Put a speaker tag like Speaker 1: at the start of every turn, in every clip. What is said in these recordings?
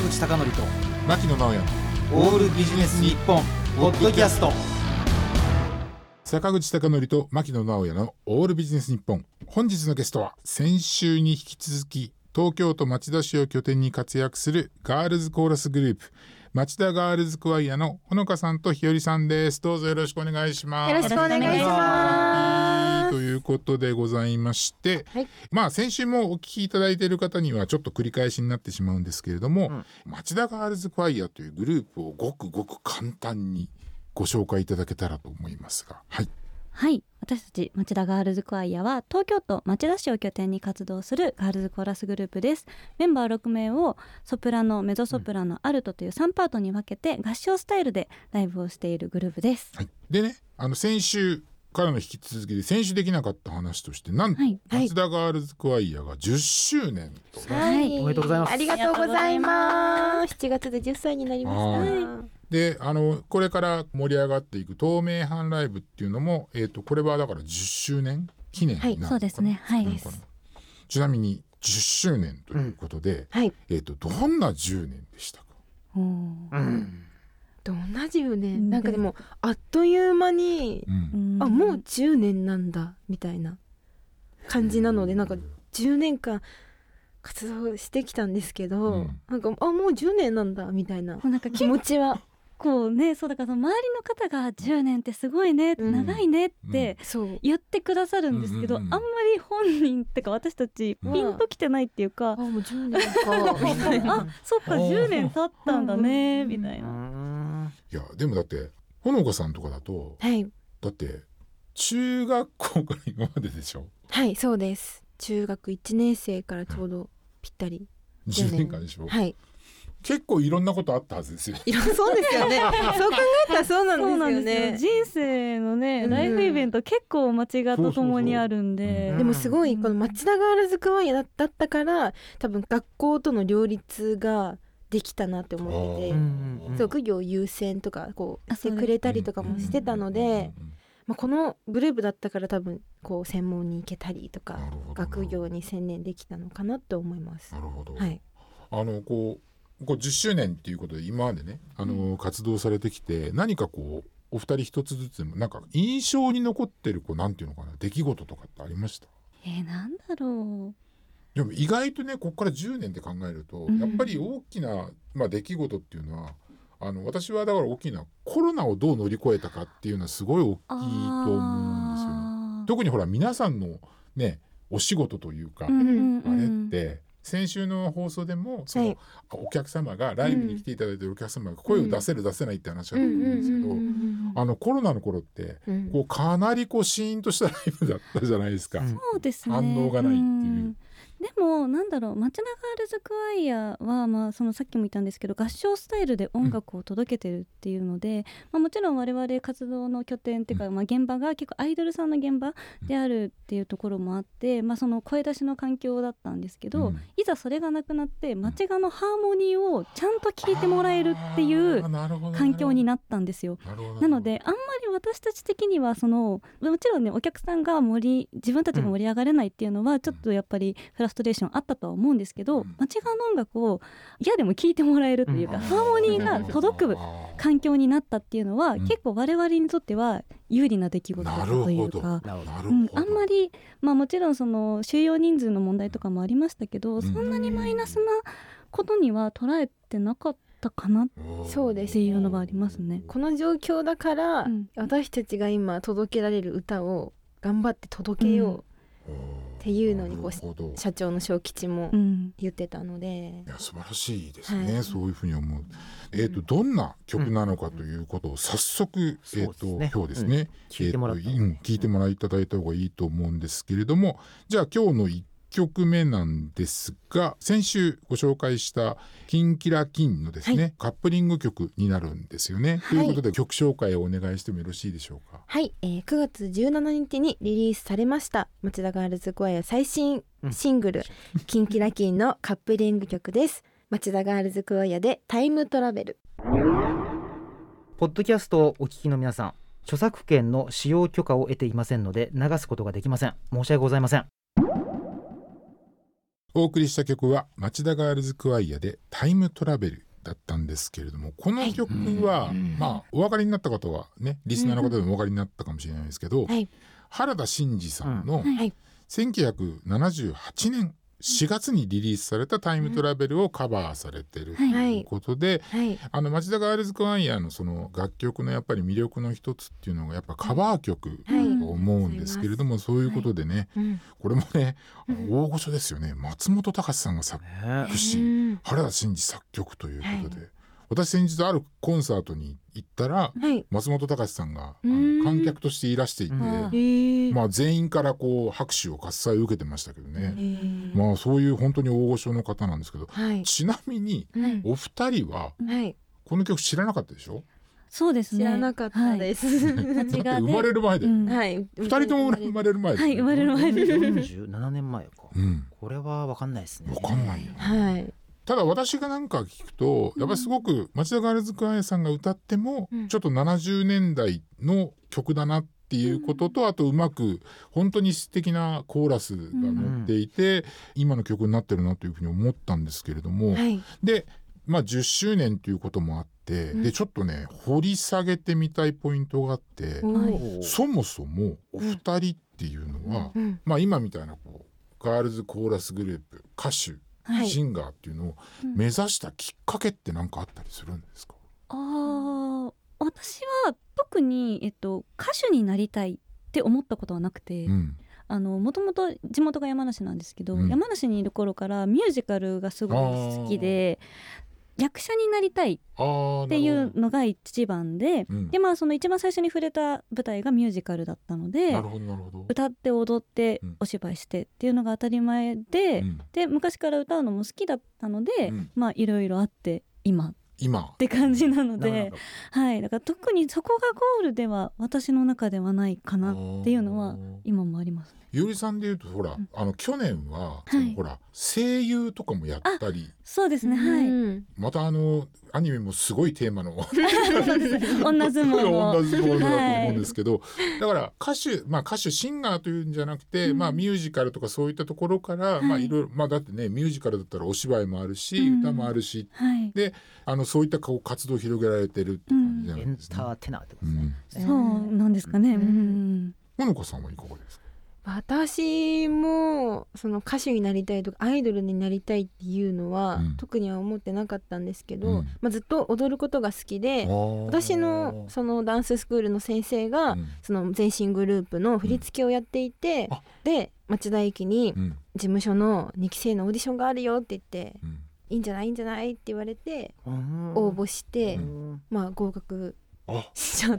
Speaker 1: 口貴教と
Speaker 2: 牧野直哉
Speaker 1: オールビジネス日本ポッドキャスト。
Speaker 2: 坂口貴教と牧野直哉のオールビジネス日本。本日のゲストは先週に引き続き東京都町田市を拠点に活躍するガールズコーラスグループ町田ガールズクワイアのほのかさんとひよりさんです。どうぞよろしくお願いします。
Speaker 3: よろしくお願いします。
Speaker 2: ということでございまして、はい、先週もお聞きいただいている方にはちょっと繰り返しになってしまうんですけれども、町田ガールズクワイアというグループをごくごく簡単にご紹介いただけたらと思いますが。
Speaker 3: はい、私たち町田ガールズクワイアは東京都町田市を拠点に活動するガールズコーラスグループです。メンバー6名をソプラノ、メゾソプラノ、アルトという3パートに分けて合唱スタイルでライブをしているグループです。
Speaker 2: はい、でね、先週からの引き続きで先週できなかった話としてなんと、町田ガールズクワイアが10周年と、
Speaker 1: おめでとうございます。
Speaker 4: ありがとうございます。7月で10歳になりました。
Speaker 2: でこれから盛り上がっていく東名阪ライブっていうのも、これはだから10周年記念になるのかな、
Speaker 3: そうですね、
Speaker 2: ちなみに10周年ということで、どんな10年でしたか？
Speaker 4: どんな10年、なんかでもあっという間に、もう10年なんだみたいな感じなので、なんか10年間活動してきたんですけど、なんかもう10年なんだみたいな気持ちは
Speaker 3: こうね、そうだから周りの方が10年ってすごいね、長いねって言ってくださるんですけど、あんまり本人ってか私たちピンときてないっていうか、
Speaker 4: もう10年かみたいな
Speaker 3: そっか10年経ったんだねみたいな。
Speaker 2: いやでもだってほのかさんとかだと、だって中学校から今まででしょ？はい、
Speaker 4: そうです。中学1年生からちょうどぴったり
Speaker 2: 10年間でしょ？
Speaker 4: はい。
Speaker 2: 結構いろんなことあったはずですよ。
Speaker 4: そうですよね。そう考えたらそうなんですよね。
Speaker 3: 人生のね、ライフイベント結構間違とともにあるんで、
Speaker 4: でもすごいこの町田ガールズクワイアだったから多分学校との両立ができたなって思ってて、学業優先とかこうしてくれたりとかもしてたので、このグループだったから多分こう専門に行けたりとか学業に専念できたのかなと思います。
Speaker 2: なるほど。
Speaker 4: はい。
Speaker 2: こう10周年っていうことで今までね、活動されてきて何かこうお二人一つずつでもなんか印象に残ってるなんていうのかな、出来事とかってありました？
Speaker 3: なんだろう。
Speaker 2: でも意外とねここから10年って考えると、やっぱり大きな、出来事っていうのは私はだから大きなコロナをどう乗り越えたかっていうのはすごい大きいと思うんですよね。特にほら皆さんのねお仕事というか、あれって先週の放送でもお客様がライブに来ていただいているお客様が声を出せる出せないって話があると思うんですけど、コロナの頃ってこうかなりシーンとしたライブだったじゃないですか。
Speaker 3: そうですね、
Speaker 2: 反応がないっていう。
Speaker 3: でもなんだろう、町田ガールズクワイアは、そのさっきも言ったんですけど合唱スタイルで音楽を届けてるっていうので、もちろん我々活動の拠点っていうか、現場が結構アイドルさんの現場であるっていうところもあって、その声出しの環境だったんですけど、いざそれがなくなって町田のハーモニーをちゃんと聞いてもらえるっていう環境になったんですよ。なのであんまり私たち的にはもちろんねお客さんが自分たちが盛り上がれないっていうのはちょっとやっぱりフラストレーションあったとは思うんですけど、町田の音楽を嫌でも聴いてもらえるというか、ハーモニーが届く環境になったっていうのは、結構我々にとっては有利な出来事だったというか、あんまり、もちろんその収容人数の問題とかもありましたけど、そんなにマイナスなことには捉えてなかったかなっていうのがありますね。
Speaker 4: この状況だから、私たちが今届けられる歌を頑張って届けようっていうのに社長の小吉も言ってたので、
Speaker 2: いや素晴らしいですね、そういうふうに思う。どんな曲なのかということを早速、今日ですね、聞いてもらいただいた方がいいと思うんですけれども、じゃあ今日の1曲目なんですが、先週ご紹介したキンキラキンのですね、カップリング曲になるんですよね。ということで曲紹介をお願いしてもよろしいでしょうか？
Speaker 4: はい、9月17日にリリースされました町田ガールズクワイア最新シングル、キンキラキンのカップリング曲です。町田ガールズクワイアでタイムトラベル。
Speaker 1: ポッドキャストをお聞きの皆さん、著作権の使用許可を得ていませんので流すことができません。申し訳ございません。
Speaker 2: お送りした曲は町田ガールズクワイアでタイムトラベルだったんですけれども、この曲は、まあお分かりになった方はね、リスナーの方でもお分かりになったかもしれないですけど、原田真二さんの1978年4月にリリースされたタイムトラベルをカバーされてるということで、町田ガールズクワイアのその楽曲のやっぱり魅力の一つっていうのがやっぱカバー曲と思うんですけれども、そういうことでね、これもね大御所ですよね。松本隆さんが作詞、原田真二作曲ということで、私先日あるコンサートに行ったら、松本隆さんが観客としていらしていて、まあ、全員からこう拍手を喝采を受けてましたけどね、まあ、そういう本当に大御所の方なんですけど、ちなみにお二人はこの曲知らなかったでしょ？
Speaker 3: そうですね、
Speaker 4: 知らなかったです。
Speaker 2: だって生まれる前で、二人とも生まれる前で、
Speaker 3: 生まれる前で
Speaker 1: 47年前か、これは分かんないですね。
Speaker 2: 分かんないよ、ただ私がなんか聞くとやっぱりすごく町田ガールズクワイアさんが歌ってもちょっと70年代の曲だなっていうことと、あとうまく本当に素敵なコーラスが乗っていて、今の曲になってるなというふうに思ったんですけれども、で、まあ、10周年ということもあって、でちょっとね掘り下げてみたいポイントがあって、そもそもお二人っていうのは、まあ、今みたいなこうガールズコーラスグループ、歌手、シンガーっていうのを目指したきっかけって何かあったりするんですか？
Speaker 3: 私は特に、歌手になりたいって思ったことはなくて、もともと地元が山梨なんですけど、山梨にいる頃からミュージカルがすごい好きで、役者になりたいっていうのが一番で、でまあその一番最初に触れた舞台がミュージカルだったので、歌って踊ってお芝居してっていうのが当たり前で、で昔から歌うのも好きだったので、まあいろいろあって今って感じなので、だから特にそこがゴールでは私の中ではないかなっていうのは今もありますね。
Speaker 2: ゆうりさんでいうとほら、去年は、ほら声優とかもやったり、
Speaker 3: そうですね、
Speaker 2: またアニメもすごいテーマの
Speaker 3: 女相撲の
Speaker 2: 女相撲だと思うんですけど、だから歌手シンガーというんじゃなくて、まあ、ミュージカルとかそういったところから、まあいろいろ、まあ、だってねミュージカルだったらお芝居もあるし、歌もあるし、でそういった活動を広げられてるって感じじゃないですか、エンターテイナーってことですね。
Speaker 3: そうなんですかね。
Speaker 2: ほのかさんはいかがですか？
Speaker 4: 私もその歌手になりたいとかアイドルになりたいっていうのは、特には思ってなかったんですけど、ずっと踊ることが好きで、私のそのダンススクールの先生が、その前身グループの振り付けをやっていて、で町田駅に事務所の2期生のオーディションがあるよって言って、いいんじゃないって言われて応募して、まあ合格しちゃ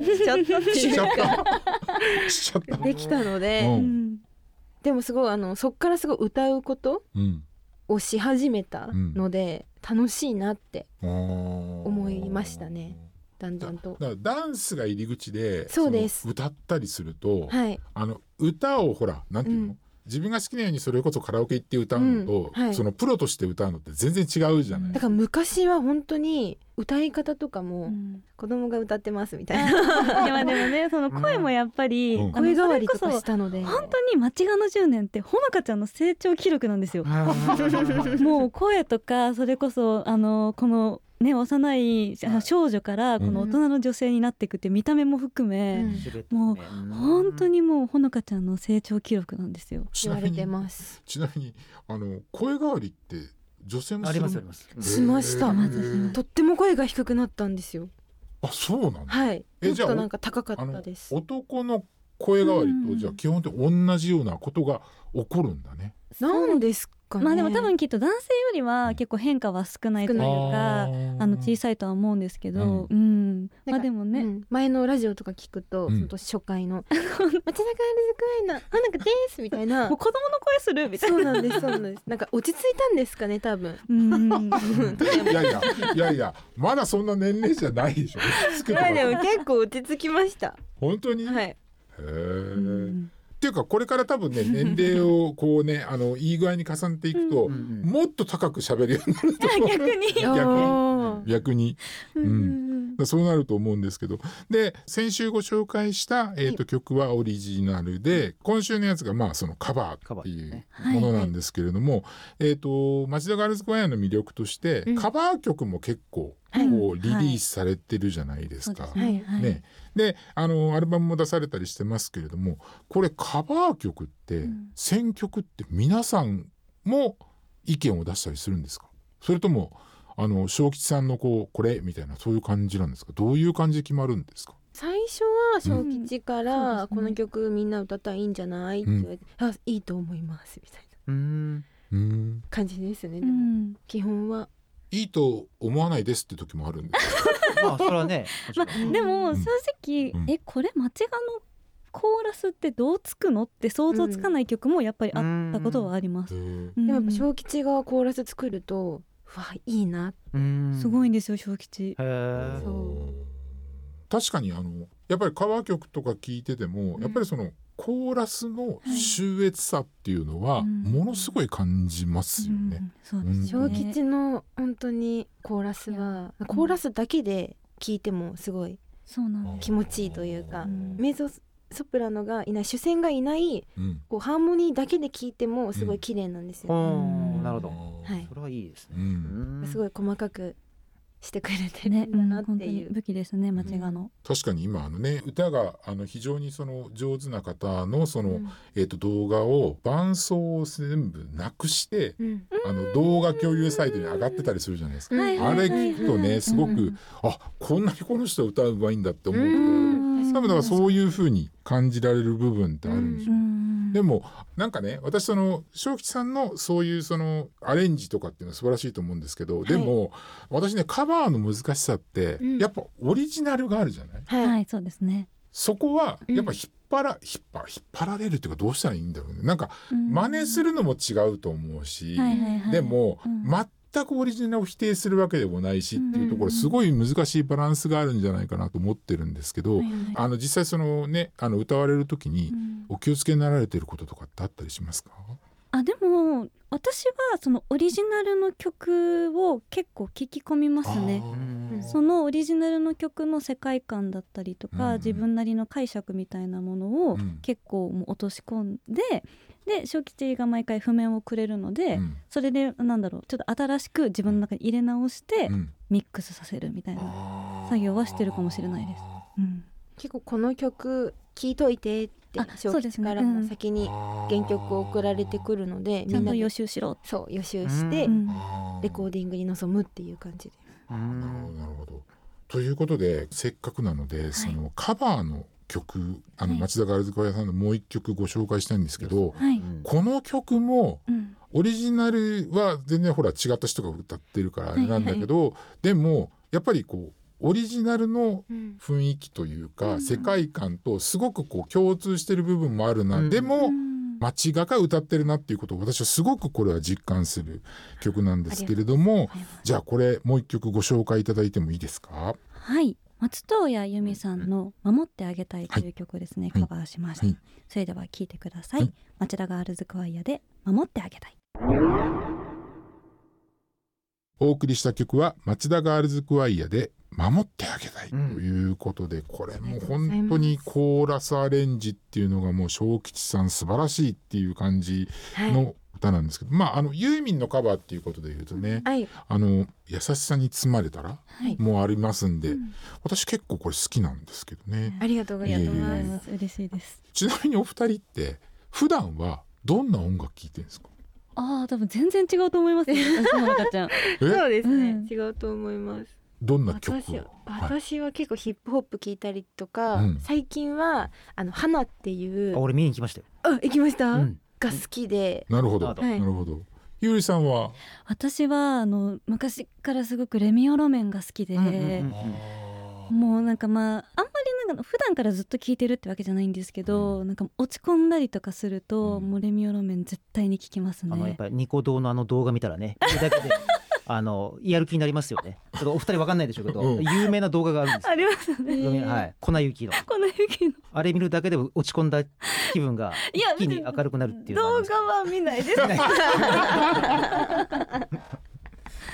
Speaker 4: ったできたので、でもすごいそっからすごい歌うことをし始めたので、楽しいなって思いましたね。だんだんと
Speaker 2: だからダンスが入り口で、
Speaker 4: そうです、
Speaker 2: 歌ったりすると、歌をほらなんていうの、自分が好きなようにそれこそカラオケ行って歌うのと、そのプロとして歌うのって全然違うじゃない。
Speaker 4: だから昔は本当に歌い方とかも、子供が歌ってますみたいな。
Speaker 3: いやでもね、その声もやっぱり、
Speaker 4: 声変わりとかしたので、
Speaker 3: 本当に町がの10年ってほのかちゃんの成長記録なんですよ。もう声とか、それこそこのね、幼い少女からこの大人の女性になっていくって見た目も含め、もう本当にもうほのかちゃんの成長記録なんですよ。
Speaker 4: 言われてます。
Speaker 2: ちなみに声変わりって女性も
Speaker 1: あります
Speaker 4: しました。とっても声が低くなったんですよ。
Speaker 2: あ、そうなんだ。
Speaker 4: はい。もっとなんか高かったです。
Speaker 2: 男の声変わりとじゃあ基本的に同じようなことが起こるんだね。
Speaker 4: なんですかね。
Speaker 3: まあでも多分きっと男性よりは結構変化は少ないというか、小さいとは思うんですけど、まあでもね、
Speaker 4: 前のラジオとか聞くと、初回の町田ガールズクワイのほのかですみたいな、
Speaker 3: もう子供の声するみたいな。
Speaker 4: そうなんです、そうなんです。なんか落ち着いたんですかね、多分。
Speaker 2: いやいやまだそんな年齢じゃないでしょ。
Speaker 4: でも結構落ち着きました。
Speaker 2: 本当に。
Speaker 4: はい。
Speaker 2: へえ。っていうかこれから多分ね、年齢をこうねいい具合に重ねていくと、もっと高く喋るようになると思う。逆に。 そうなると思うんですけど、で先週ご紹介した、曲はオリジナルで、今週のやつがまあそのカバーっていうものなんですけれども、町田ガールズコアの魅力として、カバー曲も結構こうリリースされてるじゃないですか。ね、でアルバムも出されたりしてますけれども、これカバー曲って、選曲って皆さんも意見を出したりするんですか？それとも正吉さんのこれみたいな、そういう感じなんですか？どういう感じで決まるんですか？
Speaker 4: 最初は正吉から、この曲みんな歌ったらいいんじゃないって言われて、あ、いいと思いますみたいな感じですね。でも基本はい
Speaker 2: いと思わないですって時もあるんです
Speaker 1: まあそれはね、
Speaker 3: でも正直、これ町田のコーラスってどうつくのって想像つかない曲もやっぱりあったことはあります。
Speaker 4: でもやっぱ正吉がコーラス作ると、わ、いいな、
Speaker 3: すごいんですよ正吉。
Speaker 2: 確かにやっぱりカバー曲とか聞いてても、やっぱりそのコーラスの秀逸さっていうのはものすごい感じますよね。
Speaker 4: 正吉の本当にコーラスは、コーラスだけで聞いてもすごい気持ちいいというか、メゾソプラノがいない、主旋がいない、こうハーモニーだけで聞いてもすごい綺麗なんですよね。
Speaker 1: なるほど、それはいいですね。
Speaker 4: すごい細かくしてくれてるんだなっていう、
Speaker 3: 武器ですね、町田の。
Speaker 2: 確かに今歌が非常にその上手な方のその、動画を伴奏を全部なくして、動画共有サイトに上がってたりするじゃないですか。あれ聞くとね、すごく、あ、こんなにこの人歌うまいんだって思うと、多分だからそういう風に感じられる部分ってあるんでしょう。でもなんかね、私正吉さんのそういうそのアレンジとかっていうのは素晴らしいと思うんですけど、でも私ね、カバーの難しさって、やっぱオリジナルがあるじゃない。
Speaker 3: はい、そうですね。
Speaker 2: そこはやっぱ引っ張られるっていうか、どうしたらいいんだろうね。なんか真似するのも違うと思うし、でも全くオリジナルを否定するわけでもないしっていうところ、すごい難しいバランスがあるんじゃないかなと思ってるんですけど、実際そのね、歌われる時にお気をつけになられてることとかってあったりしますか？
Speaker 3: でも私はそのオリジナルの曲を結構聞き込みますね。そのオリジナルの曲の世界観だったりとか、自分なりの解釈みたいなものを結構もう落とし込んで、で正吉が毎回譜面をくれるので、それでちょっと新しく自分の中に入れ直してミックスさせるみたいな作業はしてるかもしれないです。
Speaker 4: 結構この曲聴いといてって正吉からも先に原曲を送られてくるので、
Speaker 3: ちゃんと予習しろ、
Speaker 4: そう予習してレコーディングに臨むっていう感じで。
Speaker 2: なるほど。ということで、せっかくなので、そのカバーの曲、町田ガールズコアさんのもう一曲ご紹介したいんですけど、この曲もオリジナルは全然ほら違った人が歌ってるからあれなんだけど、でもやっぱりこうオリジナルの雰囲気というか、世界観とすごくこう共通してる部分もあるな、でも町田が歌ってるなっていうことを私はすごくこれは実感する曲なんですけれども、じゃあこれもう一曲ご紹介いただいてもいいですか？
Speaker 3: はい、松任谷由実さんの守ってあげたいという曲ですね、カバーしました。それでは聴いてください。町田ガールズコアで守ってあげたい。
Speaker 2: お送りした曲は町田ガールズコアで守ってあげたいということで、これも本当にコーラスアレンジっていうのがもう正吉さん素晴らしいっていう感じの歌なんですけど、ユーミンのカバーっていうことで言うとね、優しさに包まれたらもありますんで、私結構これ好きなんですけどね。
Speaker 4: ありがとうございます。
Speaker 3: 嬉しいです。
Speaker 2: ちなみにお二人って普段はどんな音楽聴いてるんですか？
Speaker 3: 多分全然違うと思いますね。
Speaker 4: そうですね、違うと思います。
Speaker 2: どんな曲？
Speaker 4: 私は結構ヒップホップ聴いたりとか、最近は花っていう、
Speaker 1: 俺見に行きましたよ。
Speaker 4: 行きました、が好きで。
Speaker 2: なるほど、なるほど。ゆりさんは？
Speaker 3: 私は昔からすごくレミオロメンが好きで、もうなんかあんまり普段からずっと聴いてるってわけじゃないんですけど、なんか落ち込んだりとかすると、もうレミオロメン絶対に聴きますね。
Speaker 1: やっぱりニコ動の動画見たらね、だけでやる気になりますよね。ちょっとお二人わかんないでしょうけど、有名な動画があるんですよ。
Speaker 3: ありますね。
Speaker 1: はい、粉雪のあれ見るだけで落ち込んだ気分が一気に明るくなるっていう。
Speaker 3: 動画は見ないです。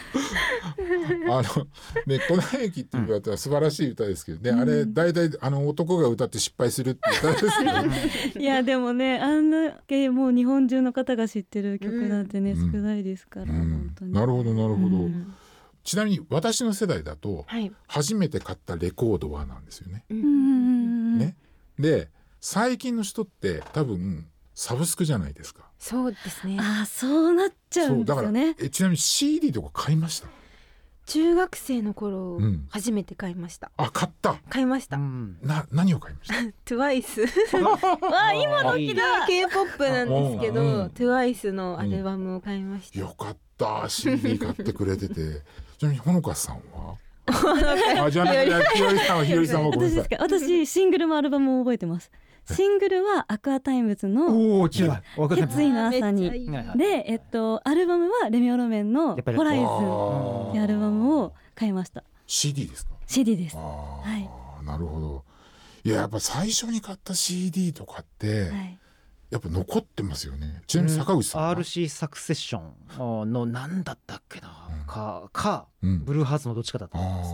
Speaker 2: ね、粉雪っていう歌は素晴らしい歌ですけどね、あれ大体男が歌って失敗するっていう歌ですけどね
Speaker 3: いやでもね、あんだけもう日本中の方が知ってる曲なんてね、少ないですから、本当に。
Speaker 2: なるほどなるほど、ちなみに私の世代だと、初めて買ったレコードはなんですよね。ね、で最近の人って多分サブスクじゃないですか。
Speaker 4: そうですね。
Speaker 3: あ、そうなっちゃうんですよね。
Speaker 2: だからちなみに CD とか買いました？
Speaker 4: 中学生の頃、初めて買いました。
Speaker 2: あ、買い
Speaker 4: ました。
Speaker 2: 何を買いました？
Speaker 4: TWICE
Speaker 3: わ、今の時だ。
Speaker 4: K-POP なんですけど、TWICE のアルバムを買いました。
Speaker 2: よかった、CD 買ってくれててちなみにほのかさんはじゃあひよりさんはひよりさんはごめんなさい。
Speaker 3: 私シングルもアルバムも覚えてます。シングルはアクアタイムズの決意の朝にで、アルバムはレミオロメンのホライズンってアルバムを買いました。
Speaker 2: CD ですか？
Speaker 3: CD です。
Speaker 2: なるほど。いや、やっぱ最初に買った CD とかって、やっぱ残ってますよね。ちなみに坂口さんは、
Speaker 1: RC サクセッションの何だったっけな、ブルーハーツのどっちかだと思います。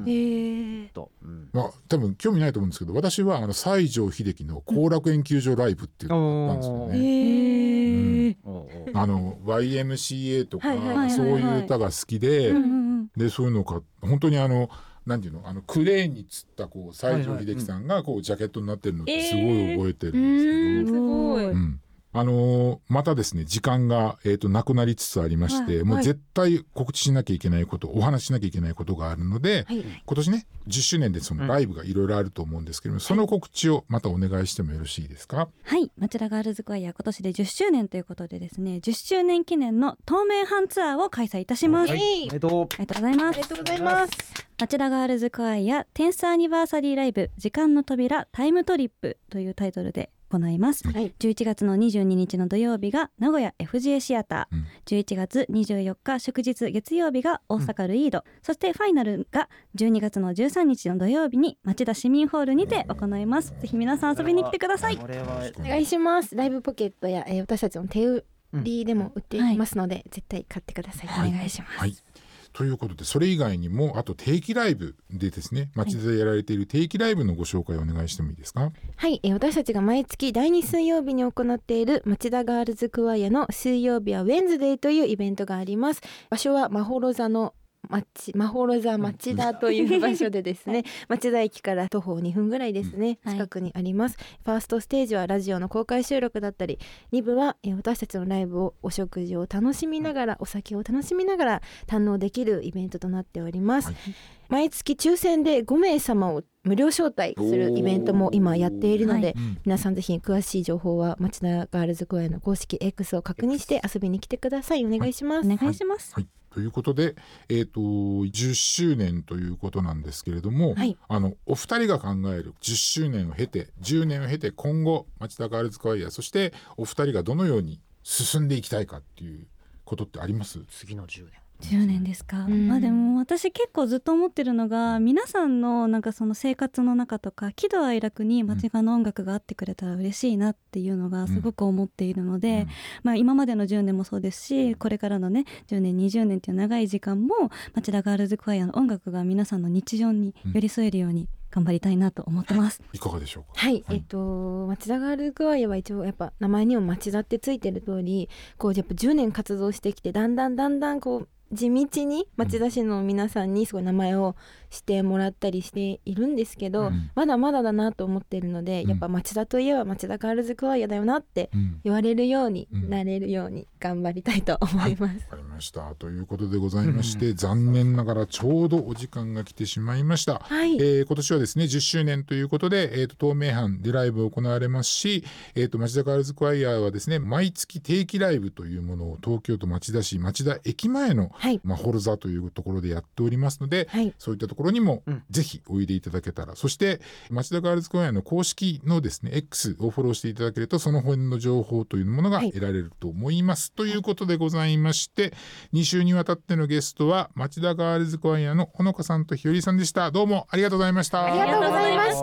Speaker 2: 多分興味ないと思うんですけど、私は西城秀樹の後楽園球場ライブっていうのがあったんですよね。YMCA とかそういう歌が好きで、でそういうのか本当になんていうの、クレーンにつったこう西城秀樹さんがこうジャケットになってるのってすごい覚えてるんですけど、
Speaker 4: すごい。
Speaker 2: またですね、時間が、なくなりつつありまして、もう絶対告知しなきゃいけないこと、お話ししなきゃいけないことがあるので、今年ね10周年でそのライブがいろいろあると思うんですけども、その告知をまたお願いしてもよろしいですか？
Speaker 3: はい、町田ガールズコアイヤー今年で10周年ということでですね、10周年記念の透明版ツアーを開催いたします。ありがとうございます。町田ガールズコアイヤー10thアニバーサリーライブ時間の扉タイムトリップというタイトルで行います。11月の22日の土曜日が名古屋 FJ シアター、11月24日祝日月曜日が大阪ルイード、そしてファイナルが12月の13日の土曜日に町田市民ホールにて行います。ぜひ皆さん遊びに来てください。
Speaker 4: お願いします。ライブポケットや、私たちの手売りでも売っていますので、絶対買ってください。お願いします。
Speaker 2: ということで、それ以外にもあと定期ライブでですね、町田でやられている定期ライブのご紹介をお願いしてもいいですか？
Speaker 4: はい、私たちが毎月第2水曜日に行っている町田ガールズクワイアの水曜日はウェンズデーというイベントがあります。場所はまほろ座町田という場所でですね町田駅から徒歩2分ぐらいですね、近くにあります。ファーストステージはラジオの公開収録だったり、2部は私たちのライブをお食事を楽しみながら、お酒を楽しみながら堪能できるイベントとなっております。毎月抽選で5名様を無料招待するイベントも今やっているので、皆さんぜひ詳しい情報は町田ガールズコアの公式 X を確認して遊びに来てください。お願いします。
Speaker 3: お願いします。
Speaker 2: ということで、10周年ということなんですけれども、お二人が考える10周年を経て10年を経て今後町田ガールズコアイヤー、そしてお二人がどのように進んでいきたいかっていうことってあります？
Speaker 1: 次の10年
Speaker 3: 10年ですか？でも私結構ずっと思ってるのが、皆さんのなんかその生活の中とか喜怒哀楽に町田の音楽があってくれたら嬉しいなっていうのがすごく思っているので、今までの10年もそうですし、これからのね10年20年っていう長い時間も町田ガールズクワイアの音楽が皆さんの日常に寄り添えるように頑張りたいなと思ってます。
Speaker 2: いかがでしょうか？
Speaker 4: はい、町田ガールズクワイアは一応やっぱ名前にも町田ってついてる通り、こうやっぱ10年活動してきて、だんだんこう地道に町田市の皆さんにすごい名前をしてもらったりしているんですけど、まだまだだなと思っているので、やっぱ町田といえば町田ガールズクワイアだよなって言われるようになれるように頑張りたいと思います。
Speaker 2: わかりました。ということでございまして、残念ながらちょうどお時間が来てしまいました。今年はですね10周年ということで、透明版でライブを行われますし、町田ガールズクワイアはですね毎月定期ライブというものを東京都町田市町田駅前のホルザというところでやっておりますので、そういったところにもぜひおいでいただけたら、そして町田ガールズコアの公式のですね X をフォローしていただけると、その辺の情報というものが得られると思います、ということでございまして、2週にわたってのゲストは町田ガールズコアのほのかさんとひよりさんでした。どうもありがとうございました。
Speaker 4: ありがとうございました。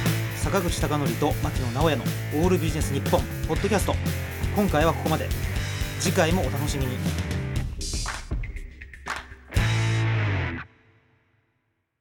Speaker 1: 坂口孝則と牧野直哉のオールビジネス日本ポッドキャスト、今回はここまで。 次回もお楽しみに。